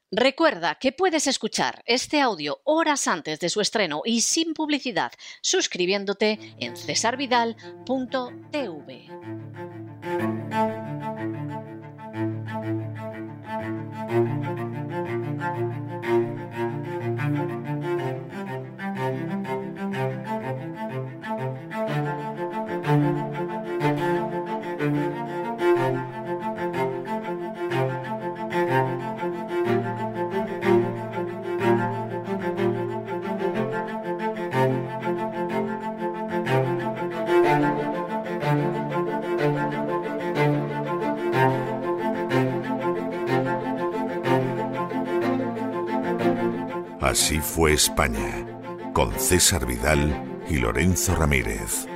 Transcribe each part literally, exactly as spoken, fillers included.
Recuerda que puedes escuchar este audio horas antes de su estreno y sin publicidad suscribiéndote en cesar vidal punto t v. Así fue España, con César Vidal y Lorenzo Ramírez.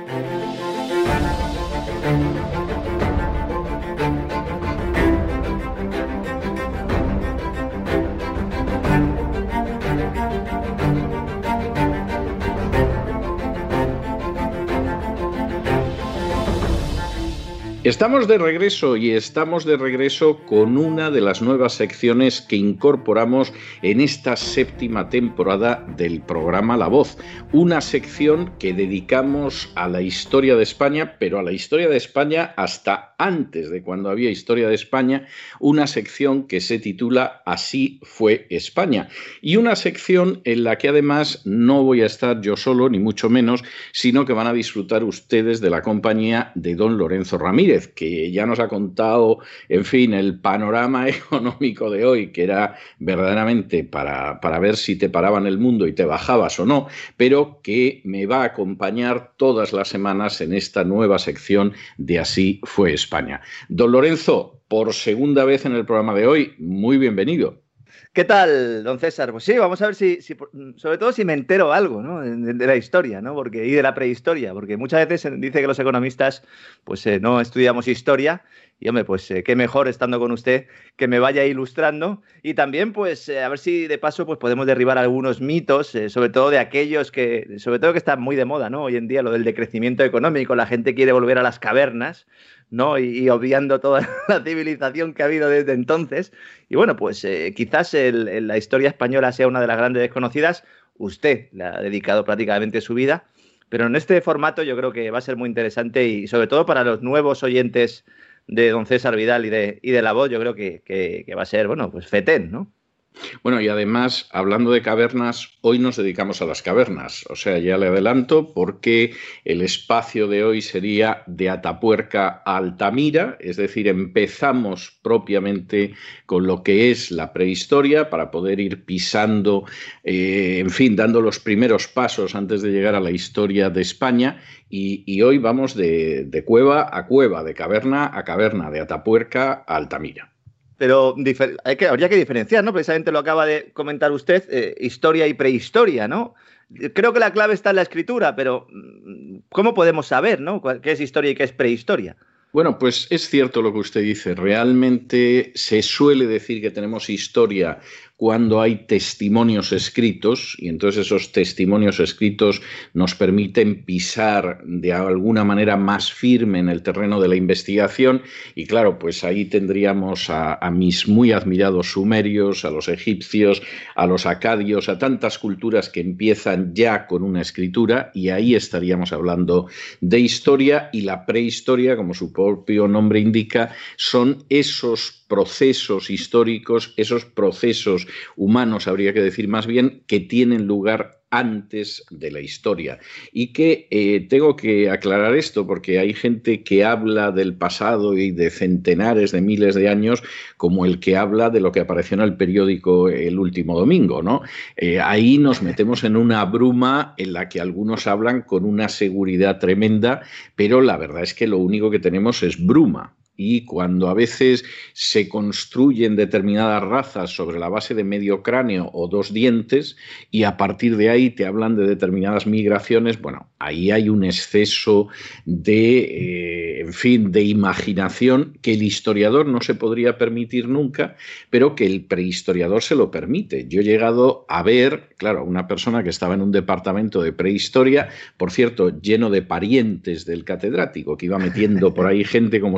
Estamos de regreso y estamos de regreso con una de las nuevas secciones que incorporamos en esta séptima temporada del programa La Voz. Una sección que dedicamos a la historia de España, pero a la historia de España hasta antes de cuando había historia de España, una sección que se titula Así fue España. Y una sección en la que además no voy a estar yo solo, ni mucho menos, sino que van a disfrutar ustedes de la compañía de don Lorenzo Ramírez, que ya nos ha contado, en fin, el panorama económico de hoy, que era verdaderamente para, para ver si te paraban el mundo y te bajabas o no, pero que me va a acompañar todas las semanas en esta nueva sección de Así fue España. Don Lorenzo, por segunda vez en el programa de hoy, muy bienvenido. ¿Qué tal, don César? Pues sí, vamos a ver si, si sobre todo si me entero algo, ¿no? de, de la historia, ¿no? Porque, y de la prehistoria, porque muchas veces se dice que los economistas pues eh, no estudiamos historia, y hombre, pues eh, qué mejor estando con usted que me vaya ilustrando, y también pues eh, a ver si de paso pues podemos derribar algunos mitos, eh, sobre todo de aquellos que, sobre todo que están muy de moda, ¿no? Hoy en día lo del decrecimiento económico, la gente quiere volver a las cavernas, ¿no? Y, y obviando toda la civilización que ha habido desde entonces. Y bueno, pues eh, quizás el, el, la historia española sea una de las grandes desconocidas. Usted le ha dedicado prácticamente su vida, pero en este formato yo creo que va a ser muy interesante y sobre todo para los nuevos oyentes de don César Vidal y de, y de La Voz, yo creo que, que, que va a ser, bueno, pues fetén, ¿no? Bueno, y además, hablando de cavernas, hoy nos dedicamos a las cavernas. O sea, ya le adelanto, porque el espacio de hoy sería de Atapuerca a Altamira, es decir, empezamos propiamente con lo que es la prehistoria para poder ir pisando, eh, en fin, dando los primeros pasos antes de llegar a la historia de España. Y, y hoy vamos de, de cueva a cueva, de caverna a caverna, de Atapuerca a Altamira. Pero hay que, habría que diferenciar, ¿no? Precisamente lo acaba de comentar usted, eh, historia y prehistoria, ¿no? Creo que la clave está en la escritura, pero ¿cómo podemos saber, ¿no? qué es historia y qué es prehistoria? Bueno, pues es cierto lo que usted dice. Realmente se suele decir que tenemos historia cuando hay testimonios escritos, y entonces esos testimonios escritos nos permiten pisar de alguna manera más firme en el terreno de la investigación, y claro, pues ahí tendríamos a, a mis muy admirados sumerios, a los egipcios, a los acadios, a tantas culturas que empiezan ya con una escritura, y ahí estaríamos hablando de historia. Y la prehistoria, como su propio nombre indica, son esos procesos históricos, esos procesos humanos, habría que decir más bien, que tienen lugar antes de la historia. Y que eh, tengo que aclarar esto porque hay gente que habla del pasado y de centenares de miles de años como el que habla de lo que apareció en el periódico el último domingo, ¿no? Eh, ahí nos metemos en una bruma en la que algunos hablan con una seguridad tremenda, pero la verdad es que lo único que tenemos es bruma. Y cuando a veces se construyen determinadas razas sobre la base de medio cráneo o dos dientes y a partir de ahí te hablan de determinadas migraciones, bueno, ahí hay un exceso de, eh, en fin, de imaginación que el historiador no se podría permitir nunca, pero que el prehistoriador se lo permite. Yo he llegado a ver, claro, una persona que estaba en un departamento de prehistoria, por cierto, lleno de parientes del catedrático, que iba metiendo por ahí gente como si aquello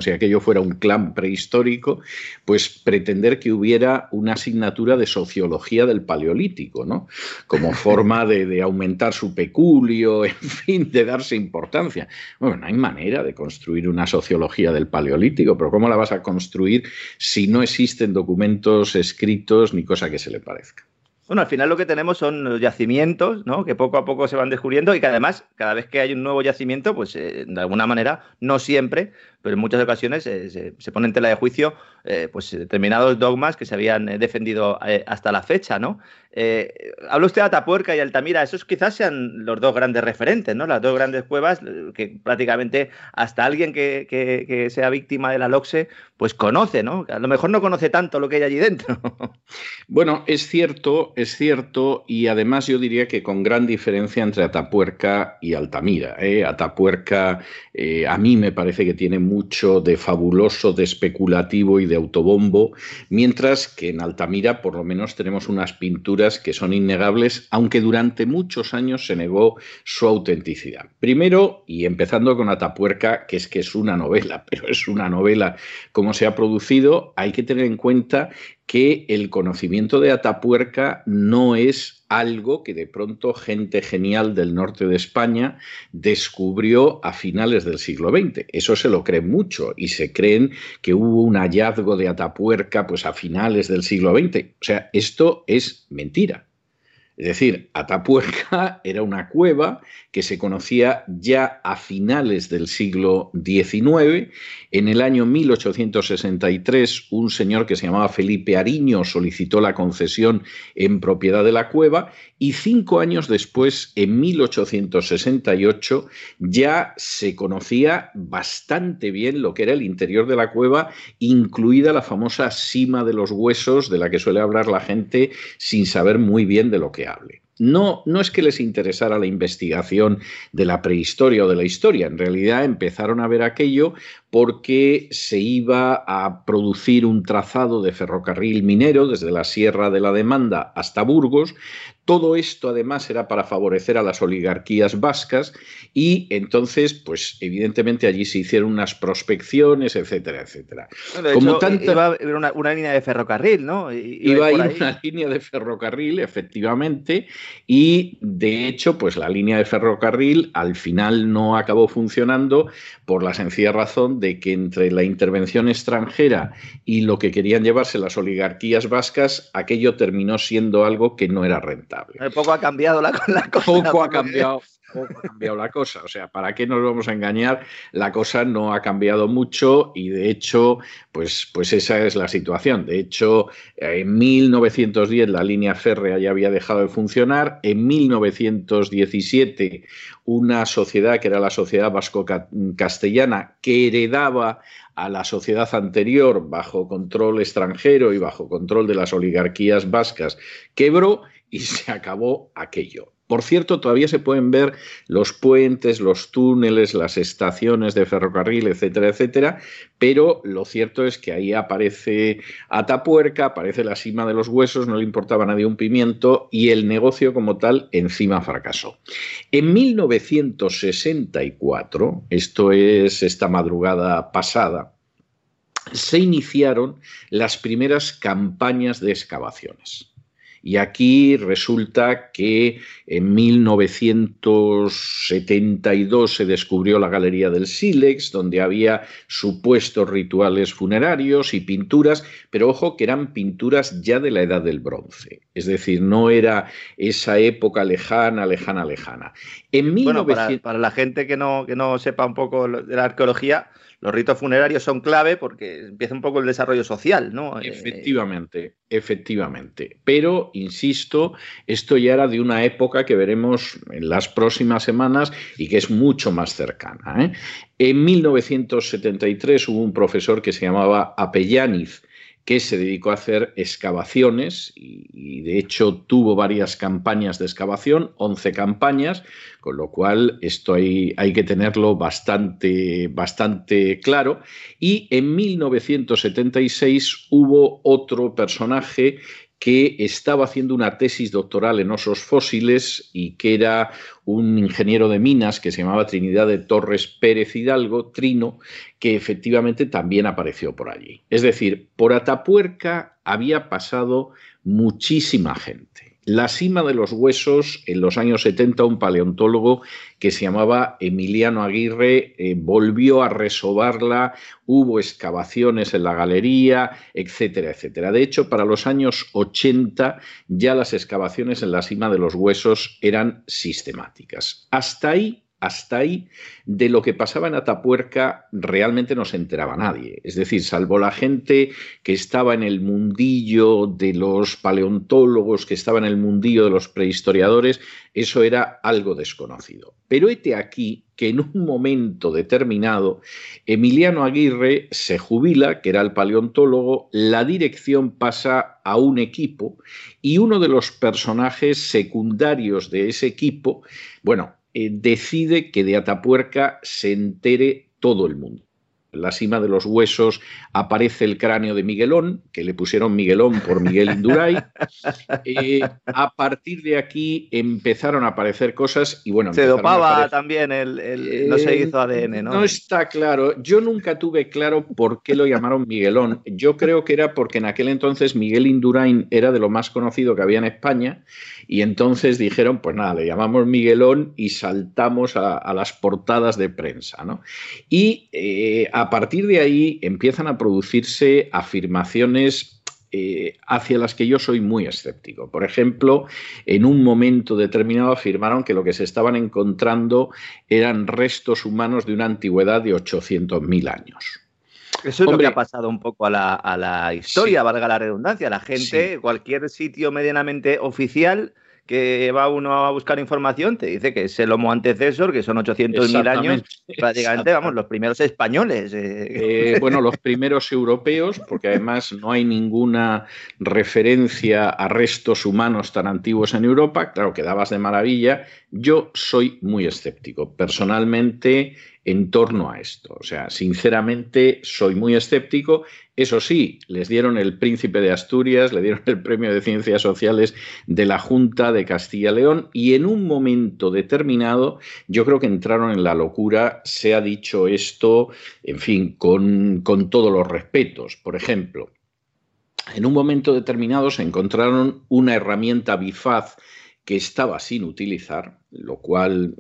fuera un clan prehistórico, pues pretender que hubiera una asignatura de sociología del Paleolítico, ¿no? Como forma de, de aumentar su peculio, en fin, de darse importancia. Bueno, no hay manera de construir una sociología del Paleolítico, pero ¿cómo la vas a construir si no existen documentos escritos ni cosa que se le parezca? Bueno, al final lo que tenemos son los yacimientos, ¿no? Que poco a poco se van descubriendo y que además, cada vez que hay un nuevo yacimiento, pues eh, de alguna manera, no siempre, pero en muchas ocasiones eh, se, se pone en tela de juicio eh, pues determinados dogmas que se habían eh, defendido eh, hasta la fecha, ¿no? Eh, habla usted de Atapuerca y Altamira, esos quizás sean los dos grandes referentes, ¿no? Las dos grandes cuevas que prácticamente hasta alguien que, que, que sea víctima de la LOCSE pues conoce, ¿no? A lo mejor no conoce tanto lo que hay allí dentro. Bueno, es cierto, es cierto, y además yo diría que con gran diferencia entre Atapuerca y Altamira, ¿eh? Atapuerca eh, a mí me parece que tiene mucho de fabuloso, de especulativo y de autobombo, mientras que en Altamira por lo menos tenemos unas pinturas que son innegables, aunque durante muchos años se negó su autenticidad. Primero, y empezando con Atapuerca, que es que es una novela, pero es una novela como se ha producido, hay que tener en cuenta que el conocimiento de Atapuerca no es algo que de pronto gente genial del norte de España descubrió a finales del siglo veinte. Eso se lo creen mucho y se creen que hubo un hallazgo de Atapuerca pues a finales del siglo veinte. O sea, esto es mentira. Es decir, Atapuerca era una cueva que se conocía ya a finales del siglo diecinueve. En el año mil ochocientos sesenta y tres, un señor que se llamaba Felipe Ariño solicitó la concesión en propiedad de la cueva y cinco años después, en mil ochocientos sesenta y ocho, ya se conocía bastante bien lo que era el interior de la cueva, incluida la famosa sima de los huesos de la que suele hablar la gente sin saber muy bien de lo que hable. No, no es que les interesara la investigación de la prehistoria o de la historia, en realidad empezaron a ver aquello porque se iba a producir un trazado de ferrocarril minero desde la Sierra de la Demanda hasta Burgos. Todo esto además era para favorecer a las oligarquías vascas y entonces, pues evidentemente allí se hicieron unas prospecciones, etcétera, etcétera. Bueno, de Como hecho, tanta... iba a haber una, una línea de ferrocarril, ¿no? Iba, iba a ir ahí. Una línea de ferrocarril, efectivamente, y de hecho, pues la línea de ferrocarril al final no acabó funcionando por la sencilla razón de que entre la intervención extranjera y lo que querían llevarse las oligarquías vascas, aquello terminó siendo algo que no era rentable. Poco ha cambiado la, la cosa. Poco ha cambiado, poco ha cambiado la cosa. O sea, ¿para qué nos vamos a engañar? La cosa no ha cambiado mucho y de hecho, pues, pues esa es la situación. De hecho, en mil novecientos diez la línea férrea ya había dejado de funcionar. En mil novecientos diecisiete una sociedad que era la Sociedad Vasco-Castellana que heredaba a la sociedad anterior bajo control extranjero y bajo control de las oligarquías vascas quebró y se acabó aquello. Por cierto, todavía se pueden ver los puentes, los túneles, las estaciones de ferrocarril, etcétera, etcétera, pero lo cierto es que ahí aparece Atapuerca, aparece la sima de los huesos, no le importaba a nadie un pimiento y el negocio como tal encima fracasó. En mil novecientos sesenta y cuatro, esto es esta madrugada pasada, se iniciaron las primeras campañas de excavaciones. Y aquí resulta que en mil novecientos setenta y dos se descubrió la Galería del Sílex, donde había supuestos rituales funerarios y pinturas, pero ojo que eran pinturas ya de la Edad del Bronce. Es decir, no era esa época lejana, lejana, lejana. En bueno, mil novecientos... para, para la gente que no, que no sepa un poco de la arqueología, los ritos funerarios son clave porque empieza un poco el desarrollo social, ¿no? Efectivamente, efectivamente. Pero, insisto, esto ya era de una época que veremos en las próximas semanas y que es mucho más cercana, ¿eh? En mil novecientos setenta y tres hubo un profesor que se llamaba Apellániz, que se dedicó a hacer excavaciones y, y de hecho tuvo varias campañas de excavación, once campañas, con lo cual esto hay, hay que tenerlo bastante, bastante claro. Y en mil novecientos setenta y seis hubo otro personaje que estaba haciendo una tesis doctoral en osos fósiles y que era un ingeniero de minas que se llamaba Trinidad de Torres Pérez Hidalgo, Trino, que efectivamente también apareció por allí. Es decir, por Atapuerca había pasado muchísima gente. La cima de los huesos, en los años setenta, un paleontólogo que se llamaba Emiliano Aguirre eh, volvió a resobarla, hubo excavaciones en la galería, etcétera, etcétera. De hecho, para los años ochenta ya las excavaciones en la cima de los huesos eran sistemáticas. Hasta ahí Hasta ahí, de lo que pasaba en Atapuerca realmente no se enteraba nadie. Es decir, salvo la gente que estaba en el mundillo de los paleontólogos, que estaba en el mundillo de los prehistoriadores, eso era algo desconocido. Pero hete aquí que en un momento determinado Emiliano Aguirre se jubila, que era el paleontólogo, la dirección pasa a un equipo y uno de los personajes secundarios de ese equipo, bueno, Eh, decide que de Atapuerca se entere todo el mundo. En la cima de los huesos aparece el cráneo de Miguelón, que le pusieron Miguelón por Miguel Indurain. Eh, a partir de aquí empezaron a aparecer cosas y bueno... Se dopaba aparecer... también, el, el, no se hizo A D N, ¿no? No está claro. Yo nunca tuve claro por qué lo llamaron Miguelón. Yo creo que era porque en aquel entonces Miguel Indurain era de lo más conocido que había en España y entonces dijeron, pues nada, le llamamos Miguelón y saltamos a, a las portadas de prensa, ¿no? Y eh, a partir de ahí empiezan a producirse afirmaciones eh, hacia las que yo soy muy escéptico. Por ejemplo, en un momento determinado afirmaron que lo que se estaban encontrando eran restos humanos de una antigüedad de ochocientos mil años. Eso es Hombre, lo que ha pasado un poco a la, a la historia, sí. Valga la redundancia. La gente, sí. Cualquier sitio medianamente oficial que va uno a buscar información, te dice que es el Homo antecesor, que son ochocientos mil años, prácticamente, vamos, los primeros españoles. Eh. Eh, bueno, los primeros europeos, porque además no hay ninguna referencia a restos humanos tan antiguos en Europa, claro, quedabas de maravilla. Yo soy muy escéptico, personalmente, en torno a esto. O sea, sinceramente, soy muy escéptico. Eso sí, les dieron el Príncipe de Asturias, le dieron el Premio de Ciencias Sociales de la Junta de Castilla y León y en un momento determinado yo creo que entraron en la locura. Se ha dicho esto, en fin, con, con todos los respetos. Por ejemplo, en un momento determinado se encontraron una herramienta bifaz que estaba sin utilizar, lo cual,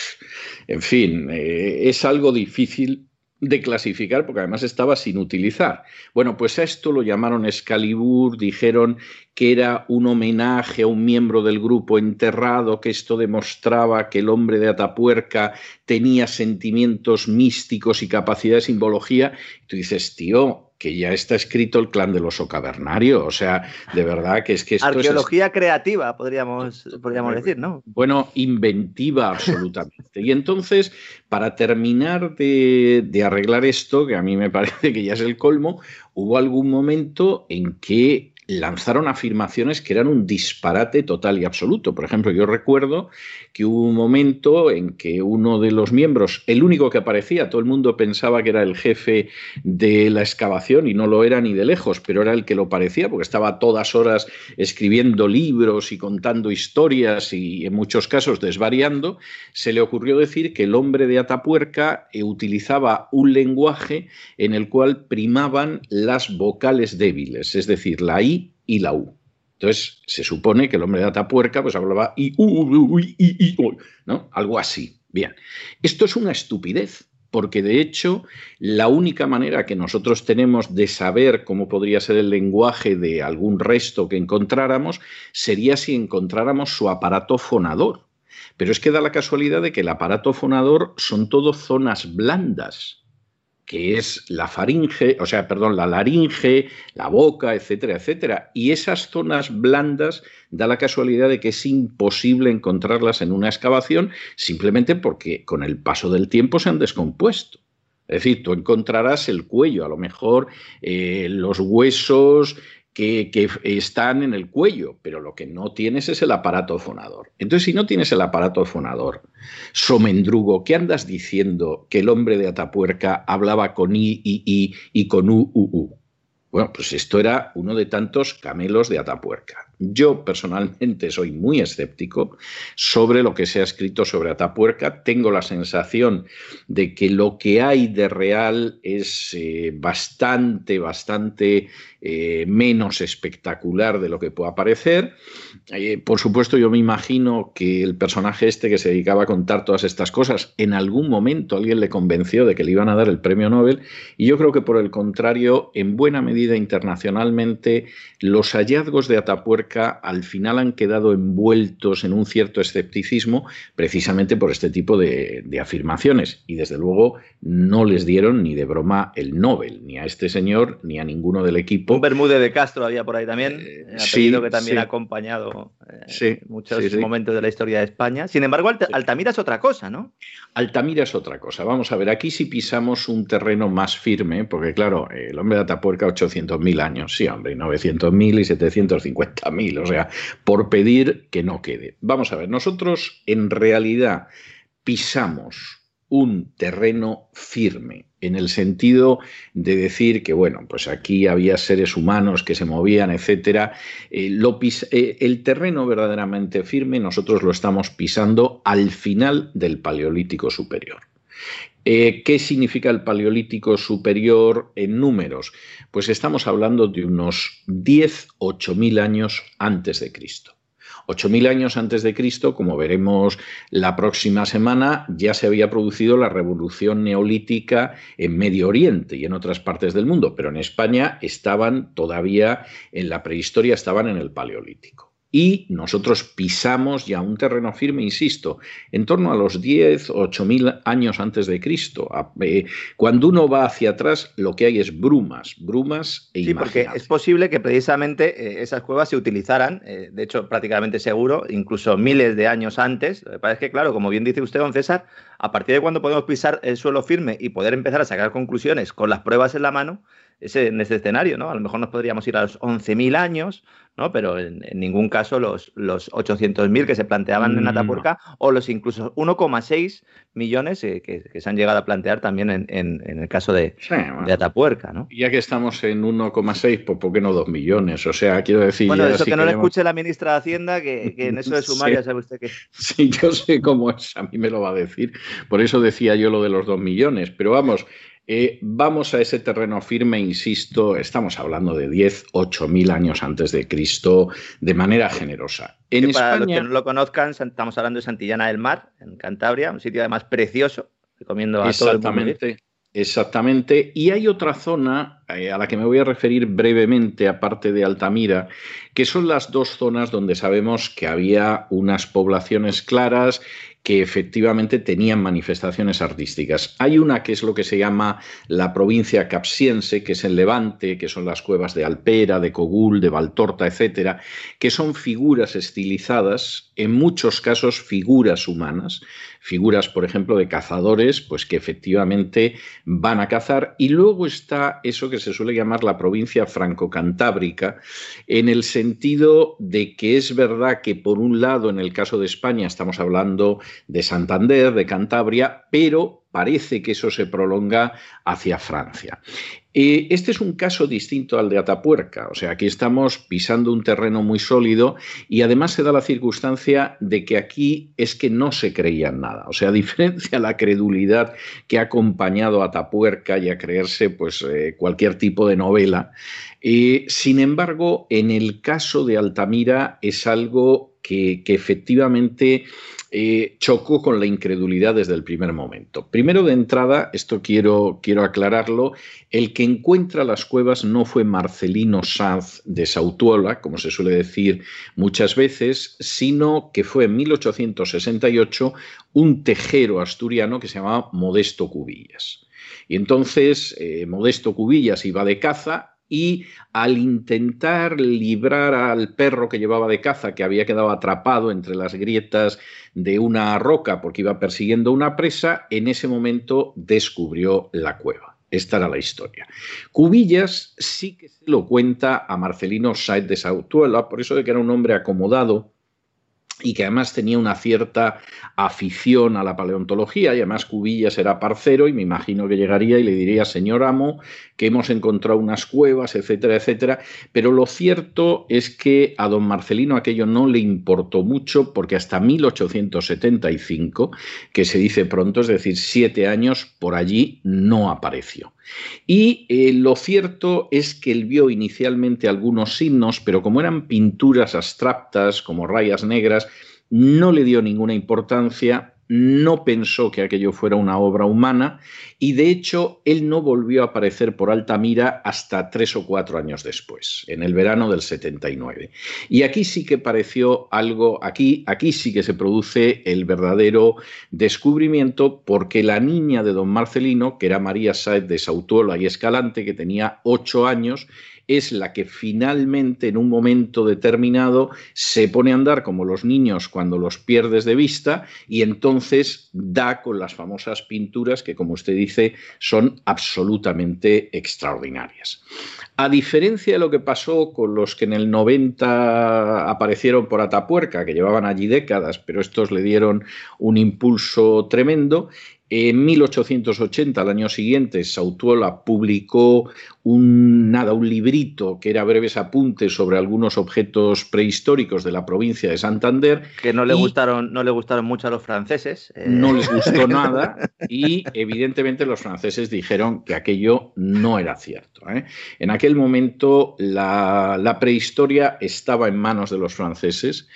en fin, eh, es algo difícil de clasificar porque además estaba sin utilizar. Bueno, pues a esto lo llamaron Excalibur, dijeron que era un homenaje a un miembro del grupo enterrado, que esto demostraba que el hombre de Atapuerca tenía sentimientos místicos y capacidad de simbología. Y tú dices, tío, que ya está escrito el clan del oso cavernario. O sea, de verdad que es que esto Arqueología es... creativa, podríamos, podríamos decir, ¿no? Bueno, inventiva absolutamente. Y entonces, para terminar de, de arreglar esto, que a mí me parece que ya es el colmo, hubo algún momento en que lanzaron afirmaciones que eran un disparate total y absoluto. Por ejemplo, yo recuerdo que hubo un momento en que uno de los miembros, el único que aparecía, todo el mundo pensaba que era el jefe de la excavación y no lo era ni de lejos, pero era el que lo parecía porque estaba a todas horas escribiendo libros y contando historias y en muchos casos desvariando. Se le ocurrió decir que el hombre de Atapuerca utilizaba un lenguaje en el cual primaban las vocales débiles, es decir, la I y la U. Entonces, se supone que el hombre de Atapuerca pues hablaba I, U, U, I, I, U, ¿no? Algo así. Bien. Esto es una estupidez, porque de hecho, la única manera que nosotros tenemos de saber cómo podría ser el lenguaje de algún resto que encontráramos sería si encontráramos su aparato fonador. Pero es que da la casualidad de que el aparato fonador son todo zonas blandas, que es la faringe, o sea, perdón, la laringe, la boca, etcétera, etcétera. Y esas zonas blandas da la casualidad de que es imposible encontrarlas en una excavación simplemente porque con el paso del tiempo se han descompuesto. Es decir, tú encontrarás el cuello, a lo mejor eh, los huesos que, que están en el cuello, pero lo que no tienes es el aparato fonador. Entonces, si no tienes el aparato fonador, Somendrugo, ¿qué andas diciendo que el hombre de Atapuerca hablaba con I, I, I y con U, U, U? Bueno, pues esto era uno de tantos camelos de Atapuerca. Yo personalmente soy muy escéptico sobre lo que se ha escrito sobre Atapuerca. Tengo la sensación de que lo que hay de real es eh, bastante, bastante eh, menos espectacular de lo que pueda parecer. Eh, por supuesto, yo me imagino que el personaje este que se dedicaba a contar todas estas cosas, en algún momento alguien le convenció de que le iban a dar el premio Nobel, y yo creo que por el contrario, en buena medida internacionalmente, los hallazgos de Atapuerca al final han quedado envueltos en un cierto escepticismo precisamente por este tipo de, de afirmaciones, y desde luego no les dieron ni de broma el Nobel, ni a este señor ni a ninguno del equipo. Un Bermúdez de Castro había por ahí también, eh, apellido sí, que también sí. ha acompañado eh, sí, muchos sí, sí. momentos de la historia de España. Sin embargo, Alt Altamira es otra cosa, ¿no? Altamira es otra cosa. Vamos a ver, aquí sí pisamos un terreno más firme, porque claro, el hombre de Atapuerca, ochocientos mil años, sí, hombre, y novecientos mil y setecientos cincuenta mil, o sea, por pedir que no quede. Vamos a ver, nosotros en realidad pisamos un terreno firme, en el sentido de decir que, bueno, pues aquí había seres humanos que se movían, etcétera. Eh, lo pis eh, el terreno verdaderamente firme nosotros lo estamos pisando al final del Paleolítico Superior. Eh, ¿Qué significa el Paleolítico Superior en números? Pues estamos hablando de unos diez, ocho mil años antes de Cristo. ocho mil años antes de Cristo, como veremos la próxima semana, ya se había producido la revolución neolítica en Medio Oriente y en otras partes del mundo, pero en España estaban todavía en la prehistoria, estaban en el Paleolítico. Y nosotros pisamos ya un terreno firme, insisto, en torno a los diez, ocho mil años antes de Cristo. Cuando uno va hacia atrás, lo que hay es brumas, brumas e sí, imaginación. Porque es posible que precisamente esas cuevas se utilizaran, de hecho prácticamente seguro, incluso miles de años antes. Lo que pasa es que, claro, como bien dice usted, don César, a partir de cuando podemos pisar el suelo firme y poder empezar a sacar conclusiones con las pruebas en la mano, ese, en este escenario, ¿no? A lo mejor nos podríamos ir a los once mil años, ¿no? Pero en, en ningún caso los, los ochocientos mil que se planteaban en Atapuerca, no. o los incluso uno coma seis millones eh, que, que se han llegado a plantear también en, en, en el caso de, sí, bueno, de Atapuerca, ¿no? Ya que estamos en uno coma seis, pues ¿por qué no dos millones? O sea, quiero decir... Bueno, eso si que no queremos... le escuche la ministra de Hacienda, que, que en eso de sumar sí. ya sabe usted que... Sí, yo sé cómo es, a mí me lo va a decir. Por eso decía yo lo de los dos millones, pero vamos... Eh, vamos a ese terreno firme, insisto, estamos hablando de diez, ocho mil años antes de Cristo, de manera generosa. En España, para los que no lo conozcan, estamos hablando de Santillana del Mar, en Cantabria, un sitio además precioso, recomiendo a todo el mundo. Exactamente, exactamente. Y hay otra zona eh, a la que me voy a referir brevemente, aparte de Altamira, que son las dos zonas donde sabemos que había unas poblaciones claras que efectivamente tenían manifestaciones artísticas. Hay una que es lo que se llama la provincia capsiense, que es el Levante, que son las cuevas de Alpera, de Cogul, de Valtorta, etcétera, que son figuras estilizadas, en muchos casos figuras humanas, figuras, por ejemplo, de cazadores, pues que efectivamente van a cazar. Y luego está eso que se suele llamar la provincia franco-cantábrica, en el sentido de que es verdad que, por un lado, en el caso de España, estamos hablando de Santander, de Cantabria, pero parece que eso se prolonga hacia Francia. Eh, este es un caso distinto al de Atapuerca, o sea, aquí estamos pisando un terreno muy sólido y además se da la circunstancia de que aquí es que no se creía en nada, o sea, a diferencia de la credulidad que ha acompañado a Atapuerca y a creerse pues, eh, cualquier tipo de novela, eh, sin embargo, en el caso de Altamira es algo que, que efectivamente... Eh, chocó con la incredulidad desde el primer momento. Primero, de entrada, esto quiero, quiero aclararlo, el que encuentra las cuevas no fue Marcelino Sanz de Sautuola, como se suele decir muchas veces, sino que fue en mil ochocientos sesenta y ocho un tejero asturiano que se llamaba Modesto Cubillas. Y entonces eh, Modesto Cubillas iba de caza, y al intentar librar al perro que llevaba de caza, que había quedado atrapado entre las grietas de una roca porque iba persiguiendo una presa, en ese momento descubrió la cueva. Esta era la historia. Cubillas sí que se lo cuenta a Marcelino Sáez de Sautuola, por eso de que era un hombre acomodado y que además tenía una cierta afición a la paleontología, y además Cubillas era parcero, y me imagino que llegaría y le diría: señor amo, que hemos encontrado unas cuevas, etcétera, etcétera. Pero lo cierto es que a don Marcelino aquello no le importó mucho, porque hasta mil ochocientos setenta y cinco, que se dice pronto, es decir, siete años, por allí no apareció. Y eh, lo cierto es que él vio inicialmente algunos signos, pero como eran pinturas abstractas, como rayas negras, no le dio ninguna importancia, no pensó que aquello fuera una obra humana, y de hecho él no volvió a aparecer por Altamira hasta tres o cuatro años después, en el verano del setenta y nueve. Y aquí sí que pareció algo, aquí, aquí sí que se produce el verdadero descubrimiento, porque la niña de don Marcelino, que era María Sáez de Sautuola y Escalante, que tenía ocho años, es la que finalmente en un momento determinado se pone a andar como los niños cuando los pierdes de vista, y entonces da con las famosas pinturas que, como usted dice, son absolutamente extraordinarias. A diferencia de lo que pasó con los que en el noventa aparecieron por Atapuerca, que llevaban allí décadas, pero estos le dieron un impulso tremendo, en mil ochocientos ochenta, al año siguiente, Sautuola publicó un, nada, un librito que era breves apuntes sobre algunos objetos prehistóricos de la provincia de Santander. Que no le, gustaron, no le gustaron mucho a los franceses. Eh. No les gustó nada, y evidentemente los franceses dijeron que aquello no era cierto, ¿eh? En aquel momento la, la prehistoria estaba en manos de los franceses.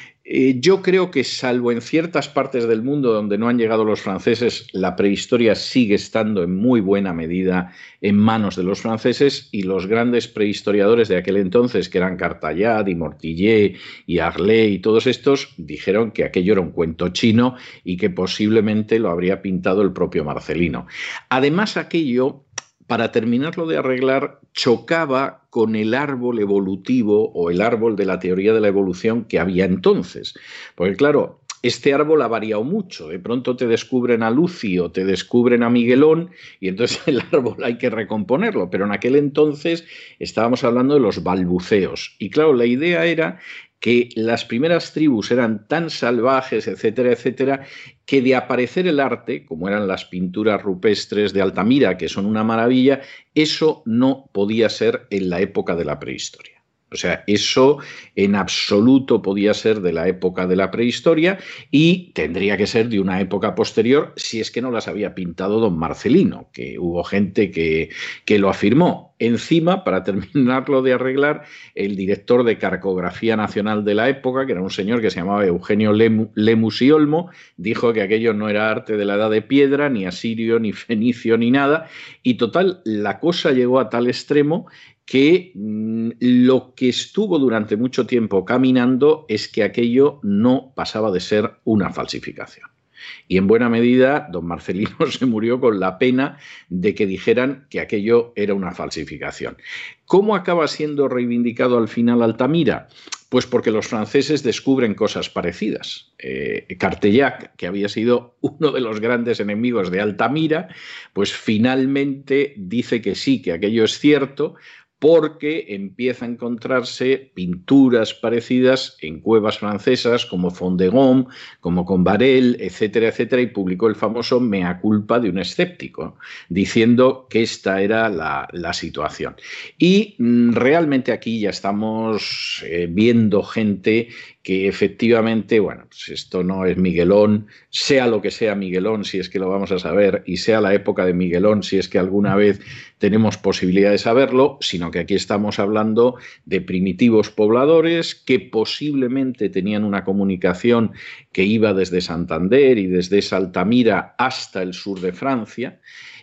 Eh, yo creo que, salvo en ciertas partes del mundo donde no han llegado los franceses, la prehistoria sigue estando en muy buena medida en manos de los franceses, y los grandes prehistoriadores de aquel entonces, que eran Cartayat y Mortillet y Arlet y todos estos, dijeron que aquello era un cuento chino y que posiblemente lo habría pintado el propio Marcelino. Además, aquello, para terminarlo de arreglar, chocaba con el árbol evolutivo o el árbol de la teoría de la evolución que había entonces. Porque claro, este árbol ha variado mucho. De pronto te descubren a Lucio, te descubren a Miguelón, y entonces el árbol hay que recomponerlo. Pero en aquel entonces estábamos hablando de los balbuceos. Y claro, la idea era que las primeras tribus eran tan salvajes, etcétera, etcétera, que de aparecer el arte, como eran las pinturas rupestres de Altamira, que son una maravilla, eso no podía ser en la época de la prehistoria. O sea, eso en absoluto podía ser de la época de la prehistoria, y tendría que ser de una época posterior, si es que no las había pintado don Marcelino, que hubo gente que, que lo afirmó. Encima, para terminarlo de arreglar, el director de Cartografía Nacional de la época, que era un señor que se llamaba Eugenio Lemus y Olmo, dijo que aquello no era arte de la Edad de Piedra, ni asirio, ni fenicio, ni nada, y total, la cosa llegó a tal extremo que mmm, lo que estuvo durante mucho tiempo caminando es que aquello no pasaba de ser una falsificación. Y en buena medida don Marcelino se murió con la pena de que dijeran que aquello era una falsificación. ¿Cómo acaba siendo reivindicado al final Altamira? Pues porque los franceses descubren cosas parecidas. Eh, Cartayat, que había sido uno de los grandes enemigos de Altamira, pues finalmente dice que sí, que aquello es cierto, porque empieza a encontrarse pinturas parecidas en cuevas francesas como Fondegom, como Combarel, etcétera, etcétera, y publicó el famoso Mea culpa de un escéptico, diciendo que esta era la, la situación. Y mm, realmente aquí ya estamos eh, viendo gente que efectivamente, bueno, pues esto no es Miguelón, sea lo que sea Miguelón, si es que lo vamos a saber, y sea la época de Miguelón, si es que alguna vez tenemos posibilidad de saberlo, sino que aquí estamos hablando de primitivos pobladores que posiblemente tenían una comunicación que iba desde Santander y desde esa Altamira hasta el sur de Francia,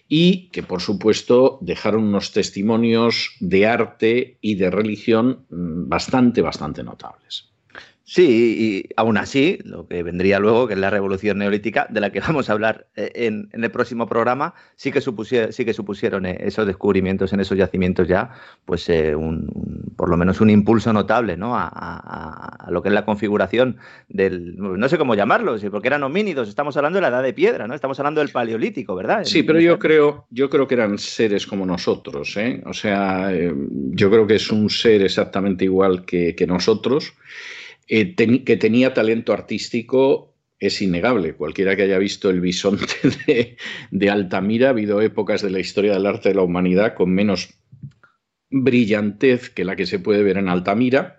y que, por supuesto, dejaron unos testimonios de arte y de religión bastante, bastante notables. Sí, y aún así, lo que vendría luego, que es la revolución neolítica, de la que vamos a hablar en, en el próximo programa, sí que, supusieron, sí que supusieron esos descubrimientos en esos yacimientos ya, pues eh, un, un, por lo menos un impulso notable, ¿no? a, a, a lo que es la configuración del, no sé cómo llamarlo, porque eran homínidos, estamos hablando de la edad de piedra, ¿no? Estamos hablando del paleolítico, ¿verdad? Sí, pero yo creo, yo creo que eran seres como nosotros, ¿eh? O sea, eh, yo creo que es un ser exactamente igual que, que nosotros. Eh, ten, que tenía talento artístico es innegable. Cualquiera que haya visto El bisonte de, de Altamira, ha habido épocas de la historia del arte de la humanidad con menos brillantez que la que se puede ver en Altamira.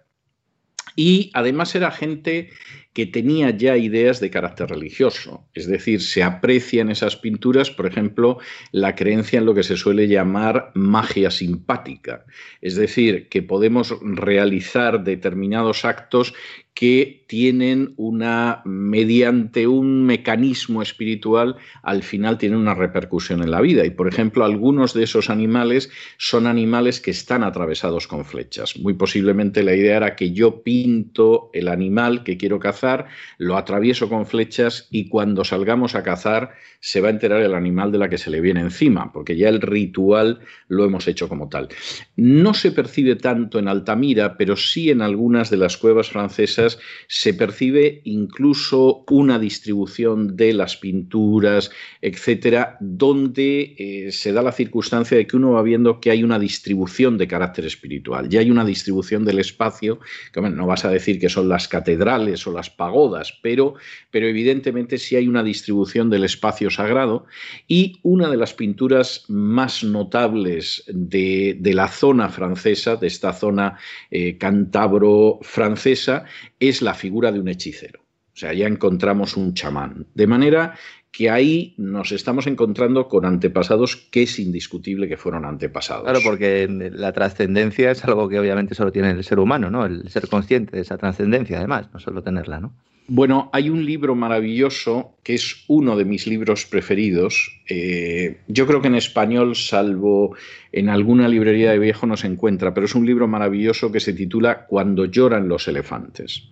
Y además era gente que tenía ya ideas de carácter religioso. Es decir, se aprecia en esas pinturas, por ejemplo, la creencia en lo que se suele llamar magia simpática. Es decir, que podemos realizar determinados actos que tienen una, mediante un mecanismo espiritual, al final tienen una repercusión en la vida. Y, por ejemplo, algunos de esos animales son animales que están atravesados con flechas. Muy posiblemente la idea era que yo pinto el animal que quiero cazar, lo atravieso con flechas y cuando salgamos a cazar se va a enterar el animal de la que se le viene encima, porque ya el ritual lo hemos hecho como tal. No se percibe tanto en Altamira, pero sí en algunas de las cuevas francesas se percibe incluso una distribución de las pinturas, etcétera, donde eh, se da la circunstancia de que uno va viendo que hay una distribución de carácter espiritual, ya hay una distribución del espacio, que bueno, no vas a decir que son las catedrales o las pagodas, pero, pero evidentemente sí hay una distribución del espacio sagrado, y una de las pinturas más notables de, de la zona francesa, de esta zona eh, cántabro-francesa, es la figura de un hechicero. O sea, ya encontramos un chamán. De manera que ahí nos estamos encontrando con antepasados que es indiscutible que fueron antepasados. Claro, porque la trascendencia es algo que obviamente solo tiene el ser humano, ¿no? El ser consciente de esa trascendencia, además, no solo tenerla, ¿no? Bueno, hay un libro maravilloso que es uno de mis libros preferidos. Eh, yo creo que en español, salvo en alguna librería de viejo, no se encuentra, pero es un libro maravilloso que se titula Cuando lloran los elefantes.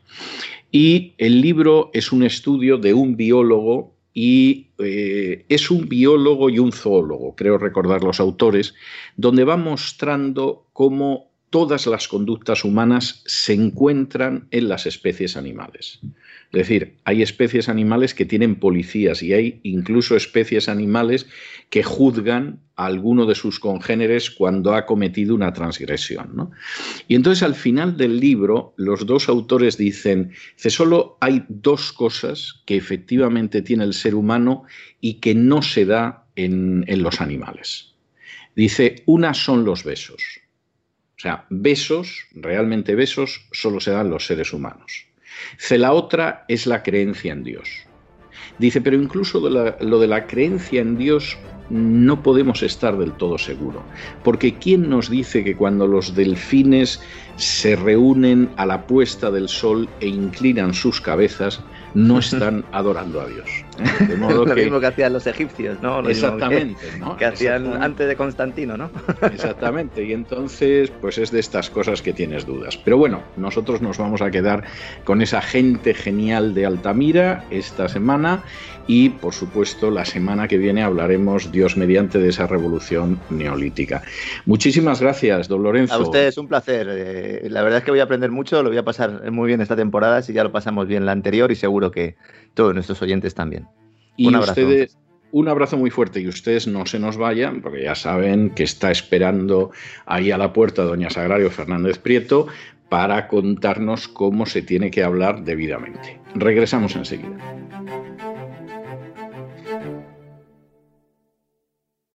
Y el libro es un estudio de un biólogo y eh, es un biólogo y un zoólogo, creo recordar los autores, donde va mostrando cómo todas las conductas humanas se encuentran en las especies animales. Es decir, hay especies animales que tienen policías y hay incluso especies animales que juzgan a alguno de sus congéneres cuando ha cometido una transgresión, ¿no? Y entonces al final del libro los dos autores dicen que solo hay dos cosas que efectivamente tiene el ser humano y que no se da en, en los animales. Dice, una son los besos. O sea, besos, realmente besos, solo se dan los seres humanos. Dice, la otra es la creencia en Dios. Dice, pero incluso de la, lo de la creencia en Dios no podemos estar del todo seguros. Porque ¿quién nos dice que cuando los delfines se reúnen a la puesta del sol e inclinan sus cabezas, no están adorando a Dios? ¿Eh? De modo lo que... mismo que hacían los egipcios, ¿no? Lo Exactamente, que, ¿no? que hacían Exactamente. antes de Constantino, ¿no? Exactamente, y entonces pues es de estas cosas que tienes dudas. Pero bueno, nosotros nos vamos a quedar con esa gente genial de Altamira esta semana y por supuesto la semana que viene hablaremos, Dios mediante, de esa revolución neolítica. Muchísimas gracias, don Lorenzo. A ustedes, un placer. Eh, la verdad es que voy a aprender mucho, lo voy a pasar muy bien esta temporada, si ya lo pasamos bien la anterior y seguro que todos nuestros oyentes también. Y un abrazo. Ustedes, un abrazo muy fuerte, y ustedes no se nos vayan, porque ya saben que está esperando ahí a la puerta doña Sagrario Fernández Prieto para contarnos cómo se tiene que hablar debidamente. Regresamos enseguida.